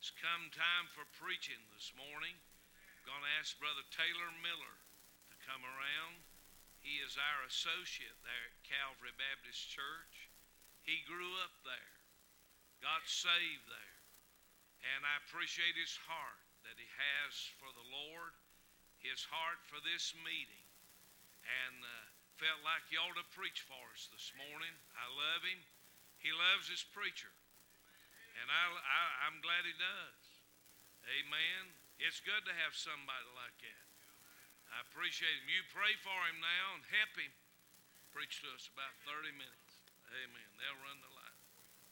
It's come time for preaching this morning. I'm going to ask Brother Taylor Miller to come around. He is our associate there at Calvary Baptist Church. He grew up there, got saved there, and I appreciate his heart that he has for the Lord, his heart for this meeting, and felt like he ought to preach for us this morning. I love him. He loves his preacher, and I'm glad he does. Amen. It's good to have somebody like that. I appreciate him. You pray for him now and help him preach to us about 30 minutes. Amen. They'll run the line.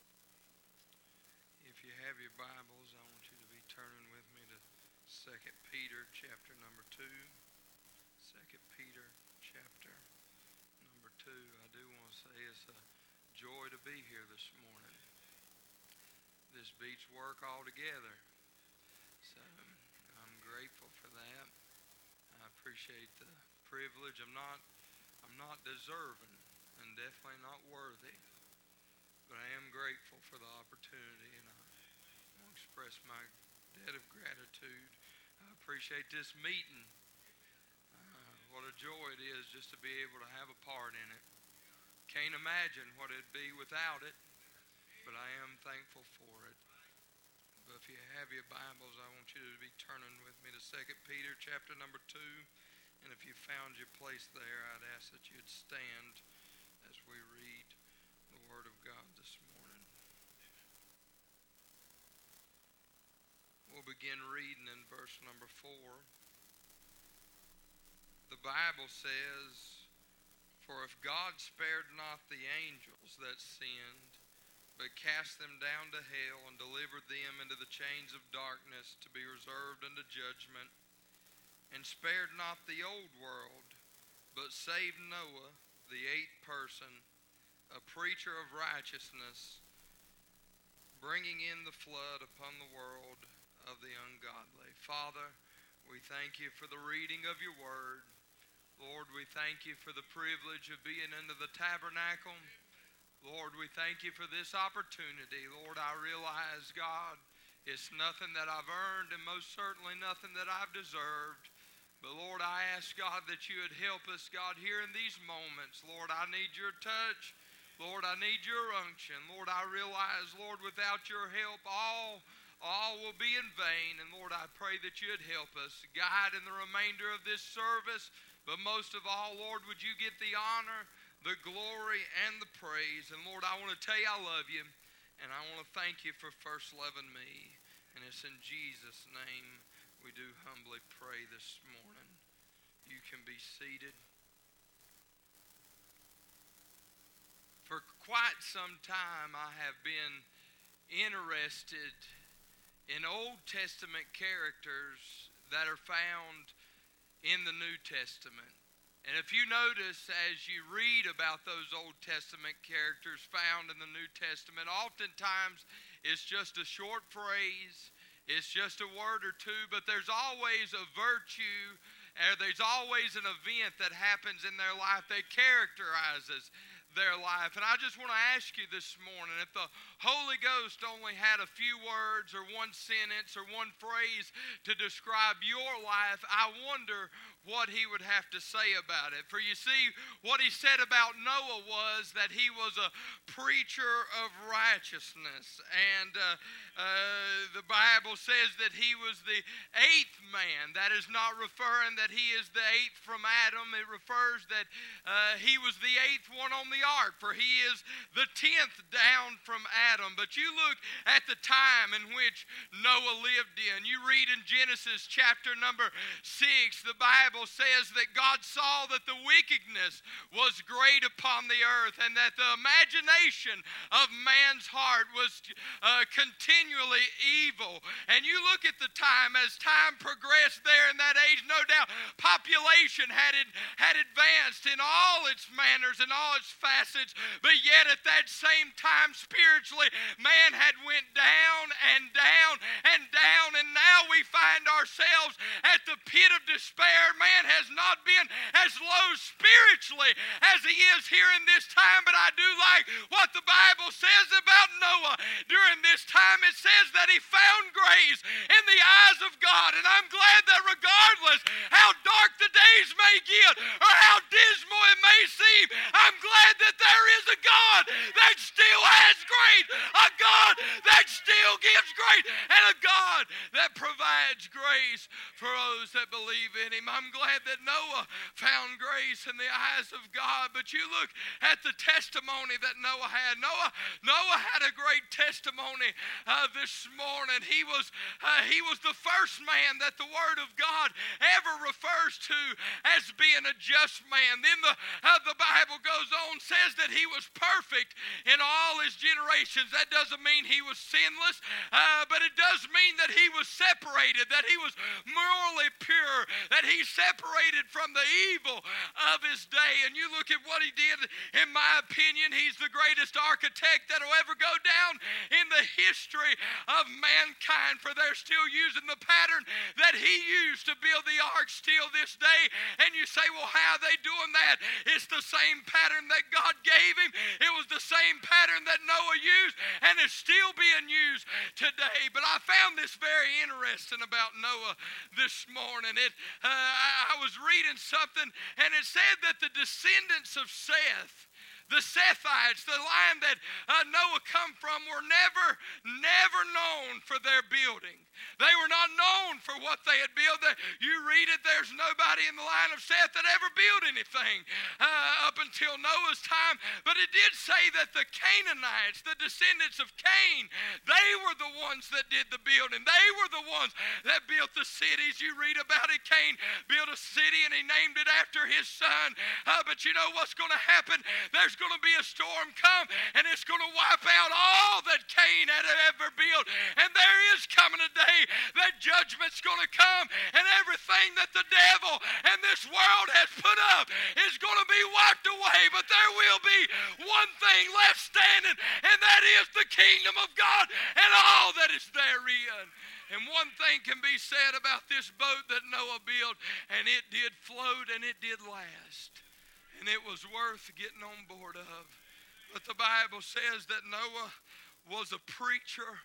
If you have your Bibles, I want you to be turning with me to 2 Peter chapter number 2. 2 Peter chapter number 2. I do want to say it's a joy to be here this morning. This beats work altogether. So I'm grateful for that. I appreciate the privilege. I'm not deserving and definitely not worthy, but I am grateful for the opportunity, and I want to express my debt of gratitude. I appreciate this meeting. What a joy it is just to be able to have a part in it. Can't imagine what it'd be without it, but I am thankful for it. But if you have your Bibles, I want you to be turning with me to 2 Peter chapter number 2. And if you found your place there, I'd ask that you'd stand as we read the Word of God this morning. We'll begin reading in verse number 4. The Bible says, "For if God spared not the angels that sinned, but cast them down to hell and delivered them into the chains of darkness to be reserved unto judgment, and spared not the old world, but saved Noah, the eighth person, a preacher of righteousness, bringing in the flood upon the world of the ungodly." Father, we thank you for the reading of your word. Lord, we thank you for the privilege of being into the tabernacle. Lord, we thank you for this opportunity. Lord, I realize, God, it's nothing that I've earned and most certainly nothing that I've deserved. But Lord, I ask, God, that you would help us, God, here in these moments. Lord, I need your touch. Lord, I need your unction. Lord, I realize, Lord, without your help, all will be in vain. And Lord, I pray that you'd help us, guide in the remainder of this service. But most of all, Lord, would you get the honor, the glory, and the praise. And Lord, I want to tell you I love you, and I want to thank you for first loving me. And it's in Jesus' name we do humbly pray this morning. You can be seated. For quite some time I have been interested in Old Testament characters that are found in the New Testament. And if you notice as you read about those Old Testament characters found in the New Testament, oftentimes it's just a short phrase, it's just a word or two, but there's always a virtue, or there's always an event that happens in their life that characterizes their life. And I just want to ask you this morning, if the Holy Ghost only had a few words or one sentence or one phrase to describe your life, I wonder what he would have to say about it. For you see, what he said about Noah was that he was a preacher of righteousness. And the Bible says that he was the eighth man. That is not referring that he is the eighth from Adam. It refers that he was the eighth one on the ark, for he is the 10th down from Adam. But you look at the time in which Noah lived in. You read in Genesis chapter number 6, the Bible says that God saw that the wickedness was great upon the earth, and that the imagination of man's heart was continually evil. And you look at the time, as time progressed there in that age, no doubt population had advanced in all its manners and all its facets, but yet at that same time spiritually man had went down and down and down, and now we find ourselves at the pit of despair. Man has not been as low spiritually as he is here in this time, but I do like what the Bible says about Noah. During this time, it says that he found grace in the eyes of God, and I'm glad that regardless how dark the days may get or how dismal it may seem, I'm glad that there is a God that still has grace, a God that still gives grace, and a God that provides grace for those that believe in him. I'm glad that Noah found grace in the eyes of God. But you look at the testimony that Noah had. Noah had a great testimony this morning. He was the first man that the Word of God ever refers to as being a just man. Then the Bible goes on, says that he was perfect in all his generations. That doesn't mean he was sinless, but it does mean that he was separated, that he was morally pure, that he separated from the evil of his day. And you look at what he did, in my opinion, he's the greatest architect that will ever go down in the history of mankind, for they're still using the pattern that he used to build the ark still this day. And you say, well, how are they doing that? It's the same pattern that God gave him. It was the same pattern that Noah used, and it's still being used today. But I found this very interesting about Noah this morning. I was reading something, and it said that the descendants of Seth, the Sethites, the line that Noah come from, were never known for their building. They were not known for what they had built. You read it, there's nobody in the line of Seth that ever built anything up until Noah's time. But it did say that the Canaanites, the descendants of Cain, they were the ones that did the building. They were the ones that built the cities. You read about it. Cain built a city and he named it after his son. But you know what's going to happen? There's going to be a storm come, and it's going to wipe out all that Cain had ever built. And there is coming a day that judgment's going to come, and everything that the devil and this world has put up is going to be wiped away. But there will be one thing left standing, and that is the kingdom of God and all that is therein. And one thing can be said about this boat that Noah built, and it did float and it did last, and it was worth getting on board of. But the Bible says that Noah was a preacher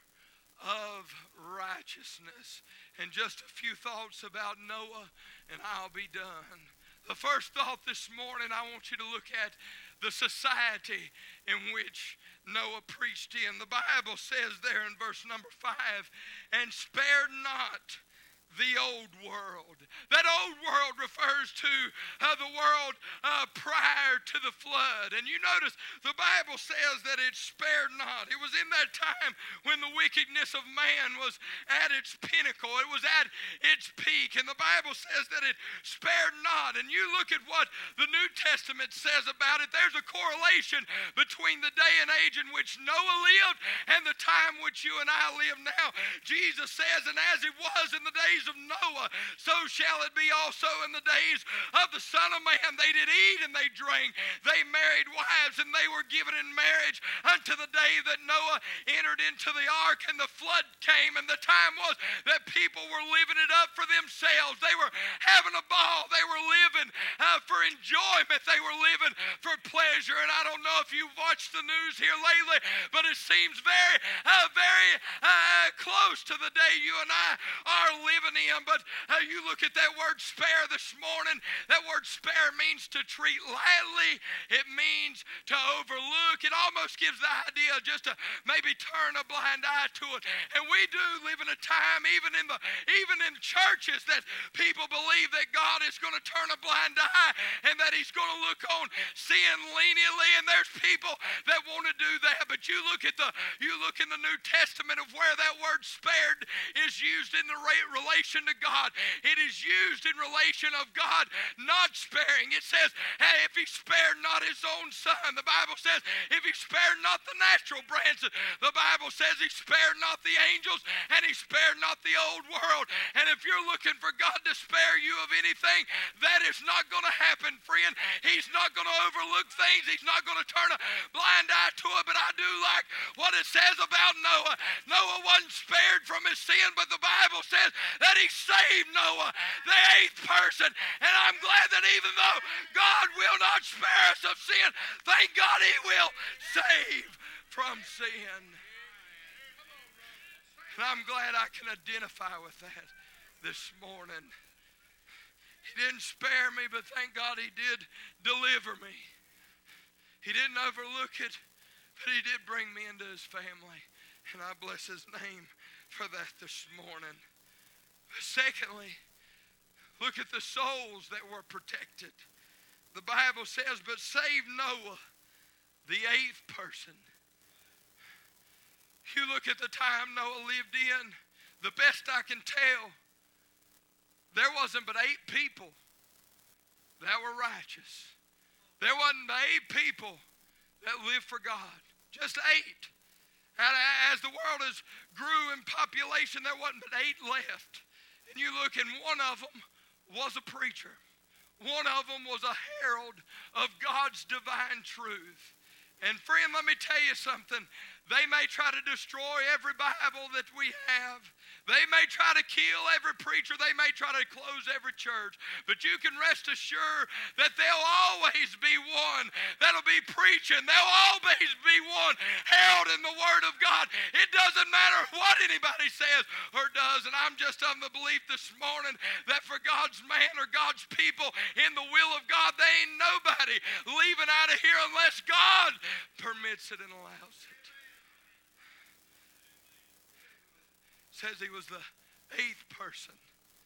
of righteousness. And just a few thoughts about Noah, and I'll be done. The first thought this morning, I want you to look at the society in which Noah preached in. The Bible says there in verse number 5, and spared not the old world. That old world refers to the world prior to the flood. And you notice the Bible says that it spared not. It was in that time when the wickedness of man was at its pinnacle. It was at its peak. And the Bible says that it spared not. And you look at what the New Testament says about it. There's a correlation between the day and age in which Noah lived and the time which you and I live now. Jesus says, and as it was in the days of Noah, so shall it be also in the days of the Son of Man. They did eat and they drank. They married wives, and they were given in marriage unto the day that Noah entered into the ark, and the flood came. And the time was that people were living it up for themselves. They were having a ball. They were living for enjoyment. They were living for pleasure. And I don't know if you've watched the news here lately, but it seems very close to the day you and I are living in. But you look at that word spare this morning. That word spare means to treat lightly. It means to overlook. It almost gives the idea just to maybe turn a blind eye to it. And we do live in a time, even in churches, that people believe that God is going to turn a blind eye and that he's going to look on sin leniently. And there's people that want to do that. But you look in the New Testament of where that word spared is used in the relation to God. It is used in relation of God not sparing. It says, hey, if he spared not his own son. The Bible says, if he spared not the natural branches. The Bible says he spared not the angels, and he spared not the old world. And if you're looking for God to spare you of anything, that is not going to happen, friend. He's not going to overlook things. He's not going to turn a blind eye to it. But I do like what it says about Noah. Noah wasn't spared from his sin, but the Bible says that that he saved Noah, the eighth person. And I'm glad that even though God will not spare us of sin, thank God he will save from sin. And I'm glad I can identify with that this morning. He didn't spare me, but thank God he did deliver me. He didn't overlook it, but he did bring me into his family. And I bless his name for that this morning. Secondly, look at the souls that were protected. The Bible says, but save Noah, the eighth person. You look at the time Noah lived in, the best I can tell, there wasn't but 8 people that were righteous. There wasn't but 8 people that lived for God. Just 8. And as the world has grew in population, there wasn't but 8 left. And you look, and one of them was a preacher. One of them was a herald of God's divine truth. And friend, let me tell you something. They may try to destroy every Bible that we have. They may try to kill every preacher. They may try to close every church. But you can rest assured that there'll always be one that'll be preaching. There'll always be one held in the Word of God. It doesn't matter what anybody says or does. And I'm just of the belief this morning that for God's man or God's people in the will of God, there ain't nobody leaving out of here unless God permits it and allows it. Says he was the 8th person.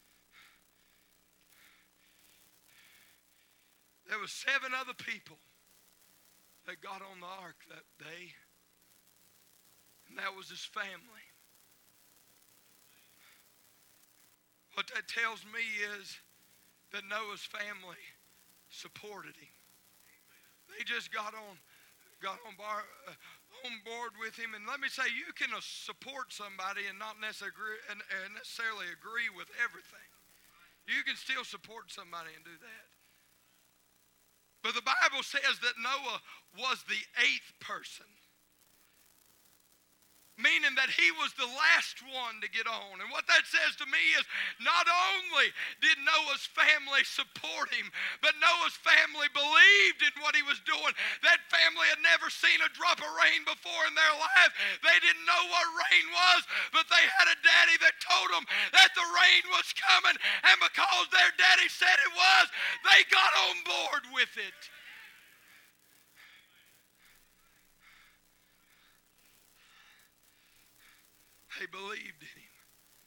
There was 7 other people that got on the ark that day, and that was his family. What that tells me is that Noah's family supported him. They just got on board with him. And let me say, you can support somebody and not necessarily agree with everything. You can still support somebody and do that. But the Bible says that Noah was the 8th person, meaning that he was the last one to get on. And what that says to me is not only did Noah's family support him, but Noah's family believed in what he was doing. That family had never seen a drop of rain before in their life. They didn't know what rain was, but they had a daddy that told them that the rain was coming. And because their daddy said it was, they got on board with it. They believed in him.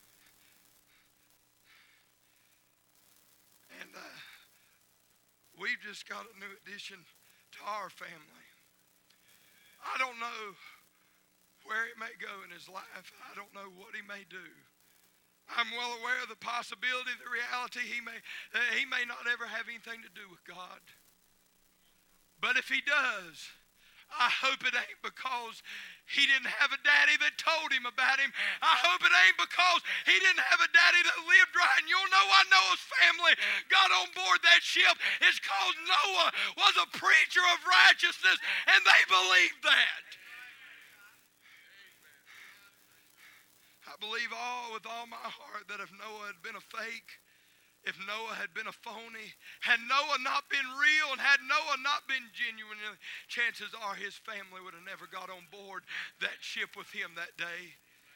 And we've just got a new addition to our family. I don't know where it may go in his life. I don't know what he may do. I'm well aware of the possibility, the reality, he may not ever have anything to do with God. But if he does, I hope it ain't because he didn't have a daddy that told him about him. I hope it ain't because he didn't have a daddy that lived right. And you'll know why Noah's family got on board that ship. It's because Noah was a preacher of righteousness, and they believed that. I believe with all my heart that if Noah had been a fake, if Noah had been a phony, had Noah not been real, and had Noah not been genuine, chances are his family would have never got on board that ship with him that day.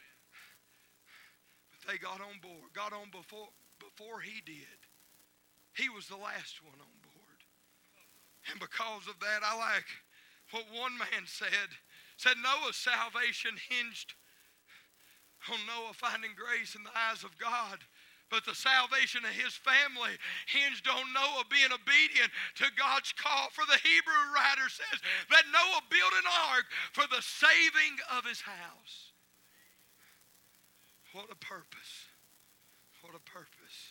But they got on board, got on before he did. He was the last one on board. And because of that, I like what one man said Noah's salvation hinged on Noah finding grace in the eyes of God. But the salvation of his family hinged on Noah being obedient to God's call. For the Hebrew writer says that Noah built an ark for the saving of his house. What a purpose. What a purpose.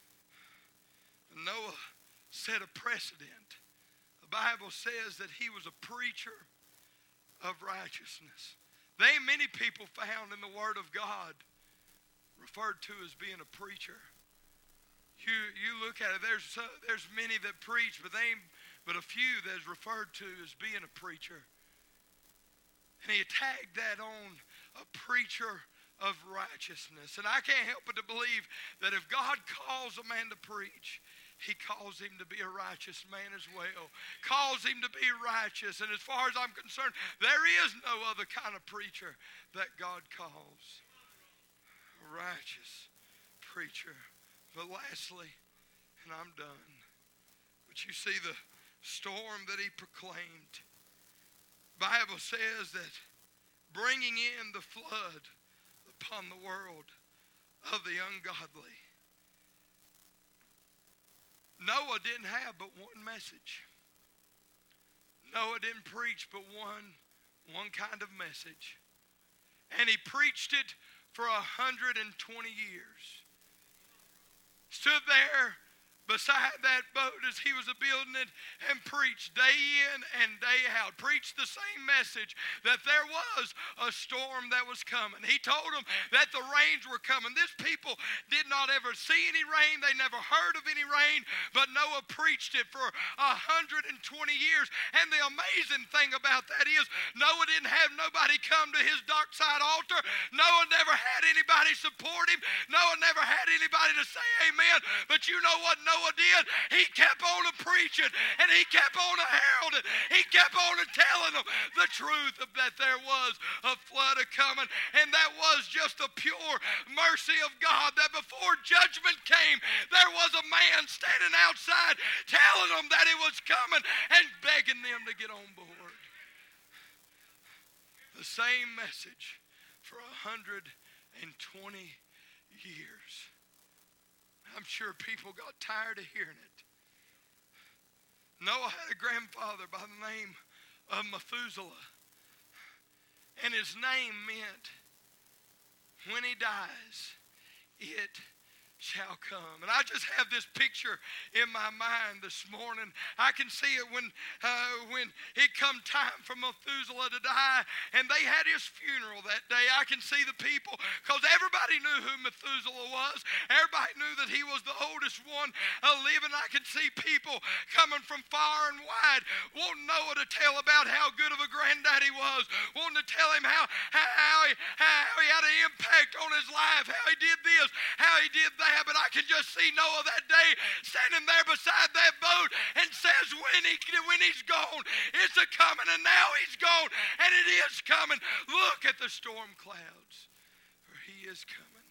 Noah set a precedent. The Bible says that he was a preacher of righteousness. There ain't many people found in the Word of God referred to as being a preacher. You look at it, there's many that preach, but they ain't but a few that's referred to as being a preacher. And he tagged that on a preacher of righteousness. And I can't help but to believe that if God calls a man to preach, He calls him to be a righteous man as well. Calls him to be righteous. And as far as I'm concerned, there is no other kind of preacher that God calls a righteous preacher. But lastly, and I'm done, but you see the storm that he proclaimed. Bible says that bringing in the flood upon the world of the ungodly. Noah didn't have but one message. Noah didn't preach but one kind of message. And he preached it for 120 years. Stood there beside that boat as he was building it and preached day in and day out. Preached the same message that there was a storm that was coming. He told them that the rains were coming. This people did not ever see any rain. They never heard of any rain. But Noah preached it for 120 years. And the amazing thing about that is Noah didn't have nobody come to his dockside altar. Noah never had anybody support him. Noah never had anybody to say amen. But you know what Noah did? He kept on preaching and he kept on heralding. He kept on telling them the truth of that there was a flood coming, and that was just the pure mercy of God, that before judgment came, there was a man standing outside telling them that it was coming and begging them to get on board. The same message for 120 years. I'm sure people got tired of hearing it. Noah had a grandfather by the name of Methuselah. And his name meant, when he dies, it shall come. And I just have this picture in my mind this morning. I can see it when it come time for Methuselah to die, and they had his funeral that day. I can see the people, because everybody knew who Methuselah was. Everybody knew that he was the oldest one living. I can see people coming from far and wide, wanting Noah to tell about how good of a granddad he was, wanting to tell him how he had an impact on his life, how he did this, how he did that. But I can just see Noah that day standing there beside that boat and says, when he's gone, it's a coming, and now he's gone, and it is coming. Look at the storm clouds, for he is coming.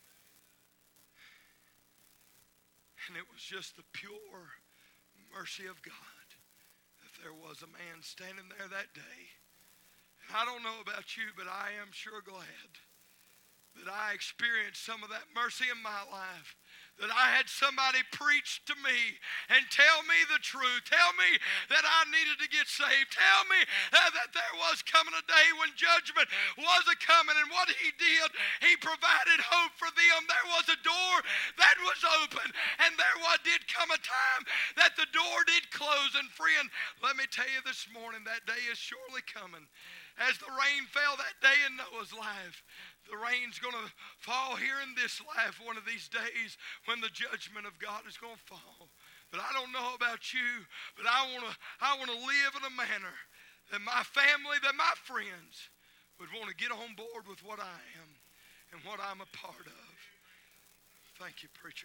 And it was just the pure mercy of God that there was a man standing there that day. And I don't know about you, but I am sure glad that I experienced some of that mercy in my life. That I had somebody preach to me and tell me the truth. Tell me that I needed to get saved. Tell me that there was coming a day when judgment was a coming. And what he did, he provided hope for them. There was a door that was open. And there did come a time that the door did close. And friend, let me tell you this morning, that day is surely coming. As the rain fell that day in Noah's life, the rain's going to fall here in this life one of these days when the judgment of God is going to fall. But I don't know about you, but I want to live in a manner that my family, that my friends would want to get on board with what I am and what I'm a part of. Thank you, preacher.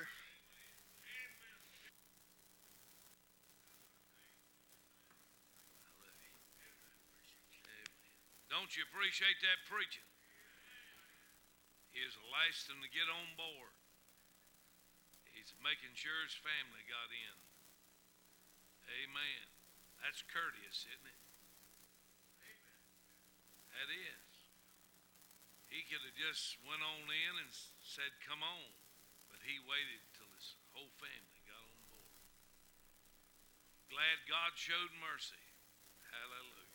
Don't you appreciate that preaching? He was the last one to get on board. He's making sure his family got in. Amen. That's courteous, isn't it? That is. He could have just went on in and said, come on. But he waited till his whole family got on board. Glad God showed mercy. Hallelujah.